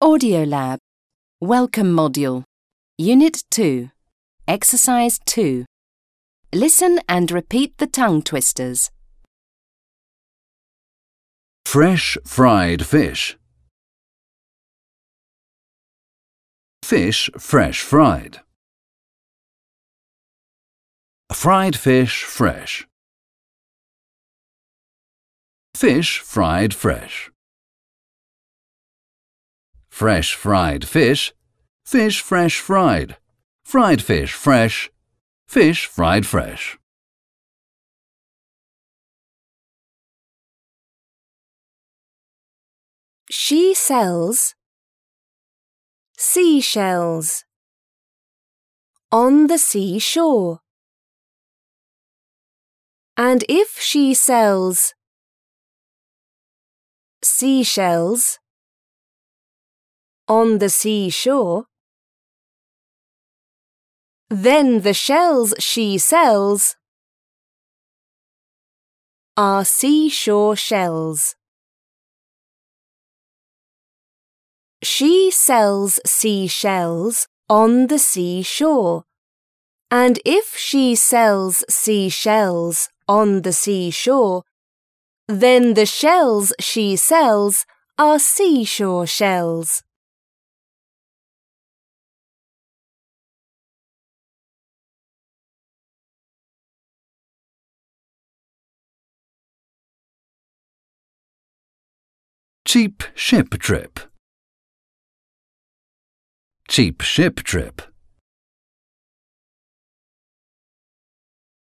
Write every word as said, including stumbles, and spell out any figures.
Audiolab. Welcome Module. Unit two. Exercise two. Listen and repeat the tongue twisters. Fresh fried fish. Fish fresh fried. Fried fish fresh. Fish fried fresh. Fresh fried fish. Fish fresh fried. Fried fish fresh. Fish fried fresh. She sells seashells on the seashore. And if she sells seashells on the seashore, then the shells she sells are seashore shells. She sells seashells on the seashore, and if she sells seashells on the seashore, then the shells she sells are seashore shells. Cheap ship trip. Cheap ship trip.